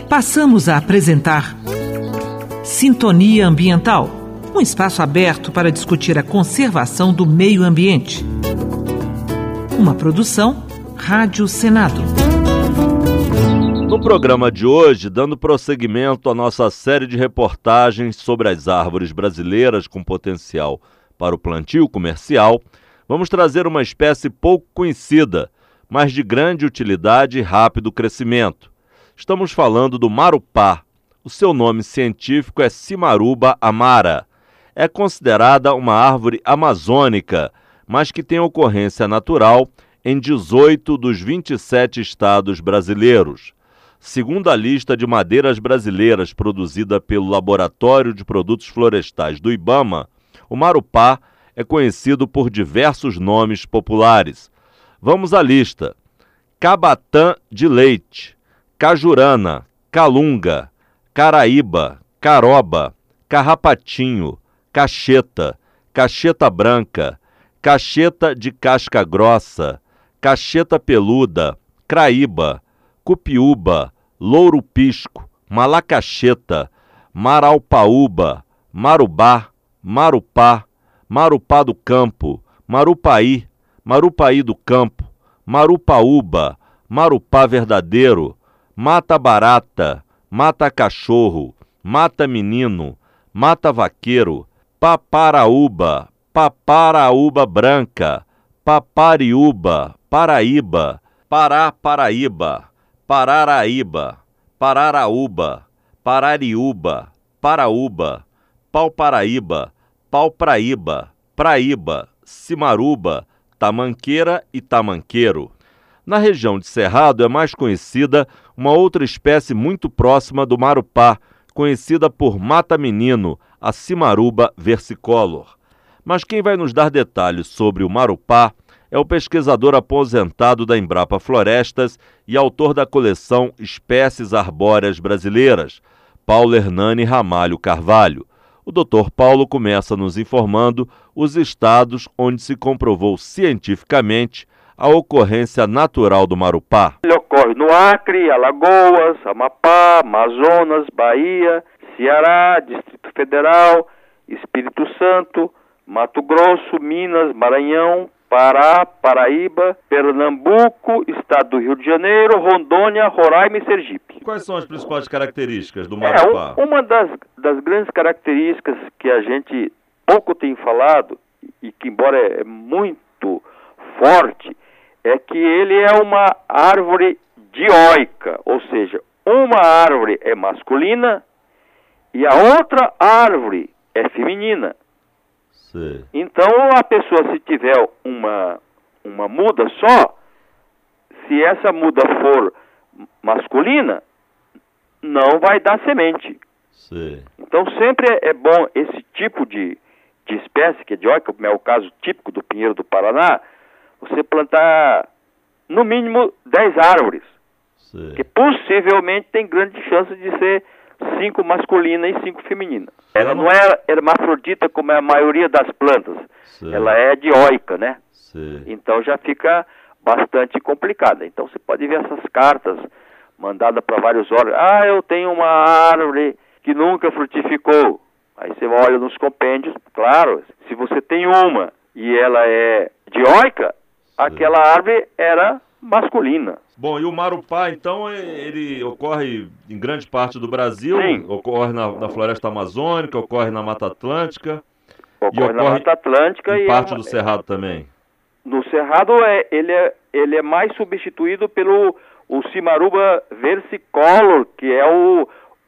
Passamos a apresentar Sintonia Ambiental, um espaço aberto para discutir a conservação do meio ambiente. Uma produção Rádio Senado. No programa de hoje, dando prosseguimento à nossa série de reportagens sobre as árvores brasileiras com potencial para o plantio comercial, vamos trazer uma espécie pouco conhecida, mas de grande utilidade e rápido crescimento. Estamos falando do marupá. O seu nome científico é Cimaruba amara. É considerada uma árvore amazônica, mas que tem ocorrência natural em 18 dos 27 estados brasileiros. Segundo a lista de madeiras brasileiras produzida pelo Laboratório de Produtos Florestais do IBAMA, o marupá é conhecido por diversos nomes populares. Vamos à lista: cabatã de leite, cajurana, calunga, caraíba, caroba, carrapatinho, cacheta, cacheta branca, cacheta de casca grossa, cacheta peluda, craíba, cupiúba, louro-pisco, malacacheta, maraupaúba, marubá, marupá, marupá do campo, marupaí, marupaí do campo, marupaúba, marupá verdadeiro, mata barata, mata cachorro, mata menino, mata vaqueiro, paparaúba, paparaúba branca, papariúba, paraíba, pará-paraíba, pararaíba, pararaúba, parariúba, paraúba, pau-paraíba, pau-praíba, praíba, cimaruba, tamanqueira e tamanqueiro. Na região de Cerrado é mais conhecida uma outra espécie muito próxima do marupá, conhecida por mata-menino, a Cimaruba versicolor. Mas quem vai nos dar detalhes sobre o marupá é o pesquisador aposentado da Embrapa Florestas e autor da coleção Espécies Arbóreas Brasileiras, Paulo Hernani Ramalho Carvalho. O Dr. Paulo começa nos informando os estados onde se comprovou cientificamente a ocorrência natural do marupá. Ele ocorre no Acre, Alagoas, Amapá, Amazonas, Bahia, Ceará, Distrito Federal, Espírito Santo, Mato Grosso, Minas, Maranhão, Pará, Paraíba, Pernambuco, Estado do Rio de Janeiro, Rondônia, Roraima e Sergipe. Quais são as principais características do marupá? Uma das grandes características que a gente pouco tem falado, e que embora é muito forte, é que ele é uma árvore dioica, ou seja, uma árvore é masculina e a outra árvore é feminina. Sim. Então a pessoa, se tiver uma muda só, se essa muda for masculina, não vai dar semente. Sim. Então sempre é bom esse tipo de espécie, que é dioica, como é o caso típico do pinheiro do Paraná, você plantar no mínimo 10 árvores, Sim. que possivelmente tem grande chance de ser 5 masculinas e 5 femininas. Ela não é hermafrodita como é a maioria das plantas, Sim. ela é dioica, né? Sim. Então já fica bastante complicada. Então você pode ver essas cartas mandadas para vários órgãos. Ah, eu tenho uma árvore que nunca frutificou. Aí você olha nos compêndios, claro, se você tem uma e ela é dioica, aquela árvore era masculina. Bom, e o marupá, então, ele ocorre em grande parte do Brasil? Sim. Ocorre na floresta amazônica, ocorre na Mata Atlântica? Ocorre na Mata Atlântica em e parte do Cerrado também? No Cerrado, ele é mais substituído pelo o Cimaruba versicolor, que é o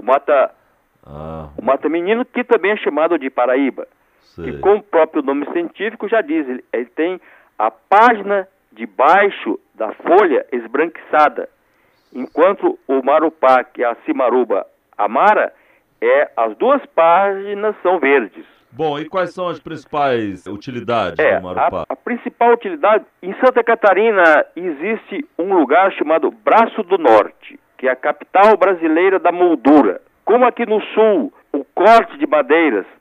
mata-menino, que também é chamado de paraíba. Sei. Que, como o próprio nome científico já diz, ele tem a página de baixo da folha esbranquiçada, enquanto o marupá, que é a Cimaruba amara, as duas páginas são verdes. Bom, e quais são as principais utilidades do marupá? A principal utilidade, em Santa Catarina existe um lugar chamado Braço do Norte, que é a capital brasileira da moldura. Como aqui no sul o corte de madeiras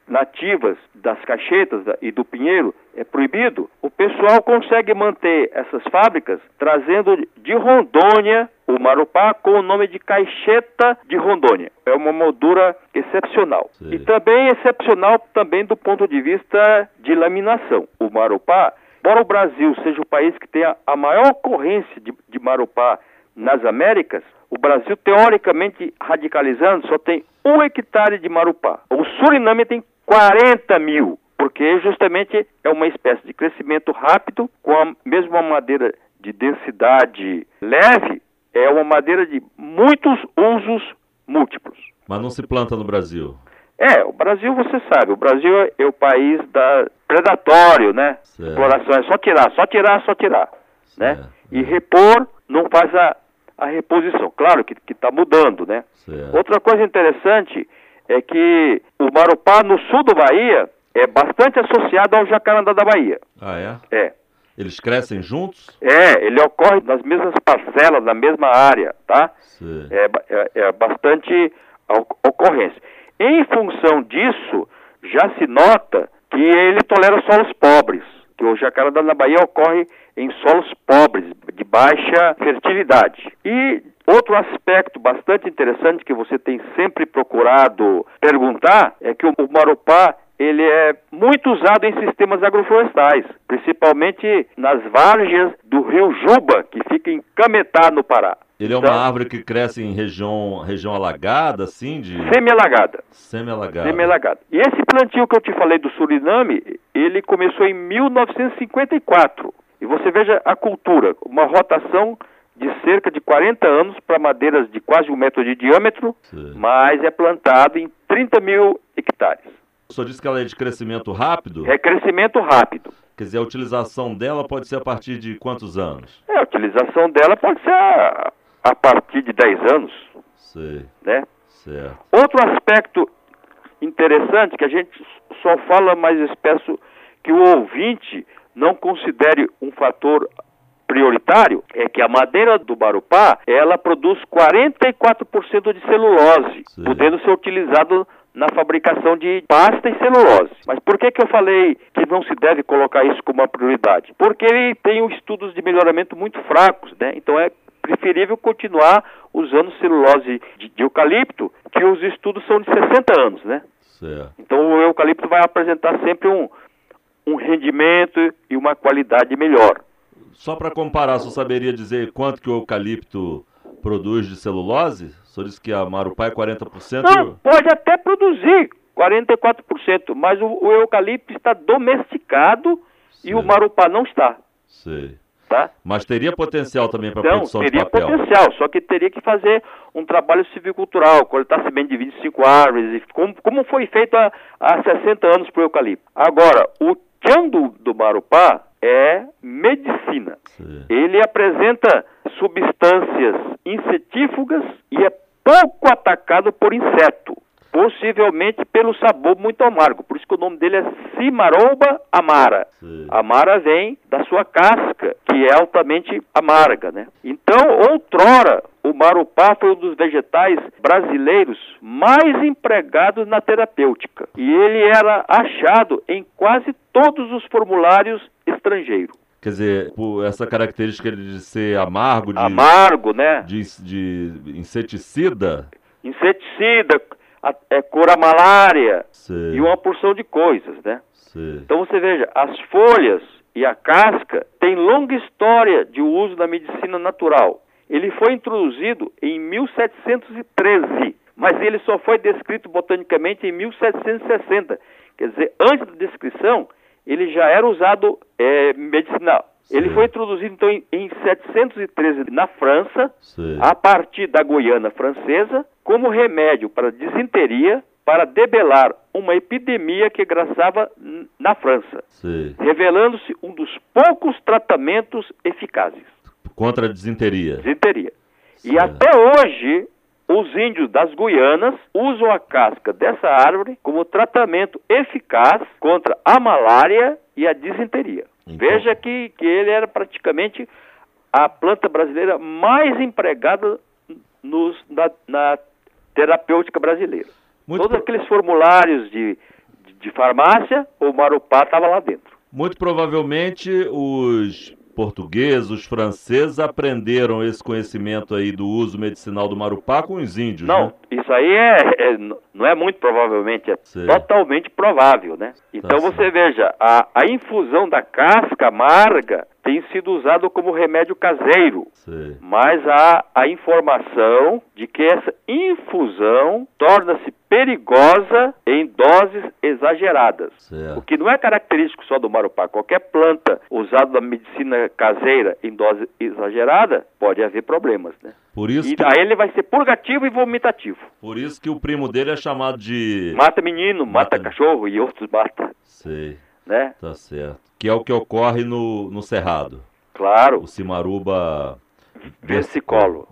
nativas das caixetas e do pinheiro é proibido, o pessoal consegue manter essas fábricas trazendo de Rondônia o marupá com o nome de caixeta de Rondônia. É uma moldura excepcional. Sim. E também excepcional também do ponto de vista de laminação. O marupá, embora o Brasil seja o país que tem a maior ocorrência de marupá nas Américas, o Brasil, teoricamente, radicalizando, só tem 1 hectare de marupá. O Suriname tem 40 mil, porque justamente é uma espécie de crescimento rápido, com a mesma madeira de densidade leve, é uma madeira de muitos usos múltiplos. Mas não se planta no Brasil? O Brasil, você sabe, o Brasil é o país predatório, né? Certo. Exploração, é só tirar, né? E repor não faz a reposição. Claro que está mudando, né? Certo. Outra coisa interessante é que o marupá no sul do Bahia é bastante associado ao jacarandá da Bahia. Ah, é? É. Eles crescem juntos? Ele ocorre nas mesmas parcelas, na mesma área, tá? Sim. É bastante ocorrência. Em função disso, já se nota que ele tolera solos pobres, que o jacarandá da Bahia ocorre em solos pobres, de baixa fertilidade. E outro aspecto bastante interessante que você tem sempre procurado perguntar é que o marupá ele é muito usado em sistemas agroflorestais, principalmente nas várzeas do rio Juba, que fica em Cametá, no Pará. Ele é uma árvore que cresce em região alagada, assim? Semi-alagada. Semi-alagada. E esse plantio que eu te falei do Suriname, ele começou em 1954. E você veja a cultura, uma rotação de cerca de 40 anos para madeiras de quase 1 metro de diâmetro, sim, mas é plantado em 30 mil hectares. O senhor disse que ela é de crescimento rápido? É crescimento rápido. Quer dizer, a utilização dela pode ser a partir de quantos anos? A utilização dela pode ser a partir de 10 anos. Sei. Né? Certo. Outro aspecto interessante que a gente só fala, mas espero que o ouvinte não considere um fator prioritário, é que a madeira do marupá, ela produz 44% de celulose, sim, podendo ser utilizado na fabricação de pasta e celulose. Mas por que eu falei que não se deve colocar isso como uma prioridade? Porque ele tem estudos de melhoramento muito fracos, né? Então é preferível continuar usando celulose de eucalipto, que os estudos são de 60 anos, né? Certo. Então o eucalipto vai apresentar sempre um rendimento e uma qualidade melhor. Só para comparar, você saberia dizer quanto que o eucalipto produz de celulose? O senhor disse que a marupá é 40%? Não, pode até produzir 44%, mas o eucalipto está domesticado, sei, e o marupá não está. Sei. Tá? Mas teria potencial também para a produção de papel? Teria potencial, só que teria que fazer um trabalho silvicultural, coletar semente de 25 árvores, como foi feito há 60 anos para o eucalipto. Agora, o tchan do marupá é medicina. Sim. Ele apresenta substâncias insetífugas e é pouco atacado por inseto, possivelmente pelo sabor muito amargo. Por isso que o nome dele é Cimaroba amara. Sim. Amara vem da sua casca, que é altamente amarga, né? Então, outrora, o marupá foi um dos vegetais brasileiros mais empregados na terapêutica. E ele era achado em quase todos os formulários estrangeiros. Quer dizer, por essa característica de ser amargo, né? De inseticida? Inseticida, cura a malária, sei, e uma porção de coisas, né? Sei. Então você veja, as folhas e a casca têm longa história de uso na medicina natural. Ele foi introduzido em 1713, mas ele só foi descrito botanicamente em 1760. Quer dizer, antes da descrição, ele já era usado medicinal. Sim. Ele foi introduzido, então, em 713 na França, sim, a partir da Guiana Francesa, como remédio para disenteria, para debelar uma epidemia que graçava na França, sim, revelando-se um dos poucos tratamentos eficazes. Contra a disenteria. Disenteria. E até hoje, os índios das Guianas usam a casca dessa árvore como tratamento eficaz contra a malária e a disenteria. Então, veja que ele era praticamente a planta brasileira mais empregada na terapêutica brasileira. Todos aqueles formulários de de farmácia, o marupá estava lá dentro. Muito provavelmente os portugueses, os franceses aprenderam esse conhecimento aí do uso medicinal do marupá com os índios, Não, né? Isso aí não é muito provavelmente, é totalmente provável, né? Então você veja, a infusão da casca amarga tem sido usado como remédio caseiro, mas há a informação de que essa infusão torna-se perigosa em doses exageradas, o que não é característico só do marupá. Qualquer planta usada na medicina caseira em dose exagerada pode haver problemas, né? Por isso e aí ele vai ser purgativo e vomitativo. Por isso que o primo dele é chamado de... Mata menino, mata cachorro e outros mata. Sei, né? Tá certo. Que é o que ocorre no Cerrado. Claro. O Cimaruba versicolo.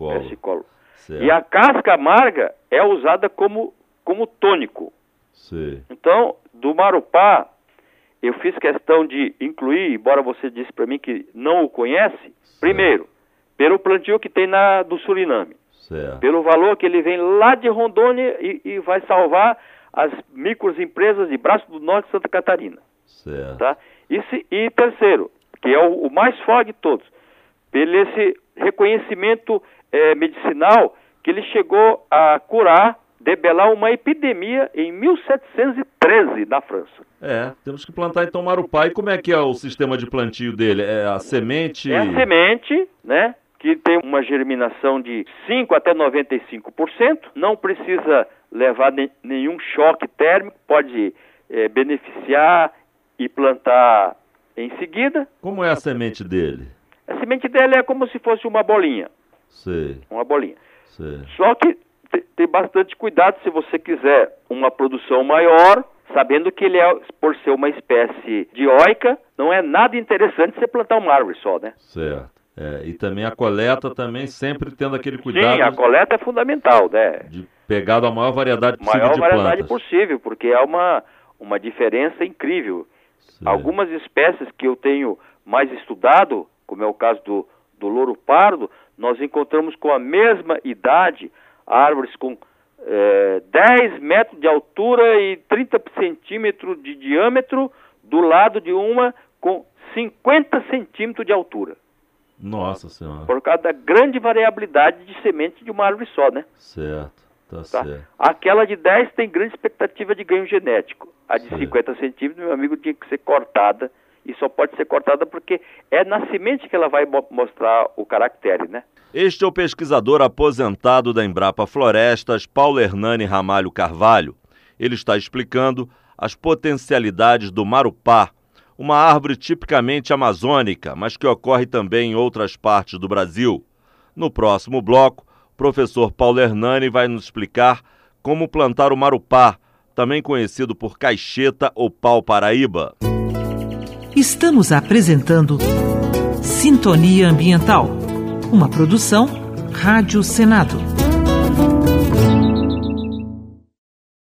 Certo. E a casca amarga é usada como tônico. Sim. Então, do marupá, eu fiz questão de incluir, embora você disse para mim que não o conhece, primeiro, pelo plantio que tem do Suriname. Certo. Pelo valor que ele vem lá de Rondônia e vai salvar as microempresas de Braço do Norte e Santa Catarina. Certo. Tá? E terceiro, que é o mais forte de todos, pelo esse reconhecimento medicinal que ele chegou a curar, debelar uma epidemia em 1713 na França. Temos que plantar então marupá. E como é que é o sistema de plantio dele? É a semente? É a semente, né? Que tem uma germinação de 5 até 95%, não precisa levar nenhum choque térmico, pode beneficiar e plantar em seguida. Como é a semente dele? A semente dele é como se fosse uma bolinha. Sei. Uma bolinha. Sei. Só que tem bastante cuidado se você quiser uma produção maior, sabendo que ele por ser uma espécie dioica, não é nada interessante você plantar uma árvore só, né? Certo. E também a coleta também sempre tendo aquele cuidado. Sim, a coleta é fundamental, né? De pegar a maior variedade possível de plantas. Possível, porque é uma diferença incrível. Sim. Algumas espécies que eu tenho mais estudado, como é o caso do louro pardo, nós encontramos com a mesma idade árvores com 10 metros de altura e 30 centímetros de diâmetro, do lado de uma com 50 centímetros de altura. Nossa Senhora. Por causa da grande variabilidade de semente de uma árvore só, né? Certo, tá certo. Aquela de 10 tem grande expectativa de ganho genético. A de 50 centímetros, meu amigo, tinha que ser cortada. E só pode ser cortada porque é na semente que ela vai mostrar o caractere, né? Este é o pesquisador aposentado da Embrapa Florestas, Paulo Hernani Ramalho Carvalho. Ele está explicando as potencialidades do marupá, uma árvore tipicamente amazônica, mas que ocorre também em outras partes do Brasil. No próximo bloco, o professor Paulo Hernani vai nos explicar como plantar o marupá, também conhecido por caixeta ou pau-paraíba. Estamos apresentando Sintonia Ambiental, uma produção Rádio Senado.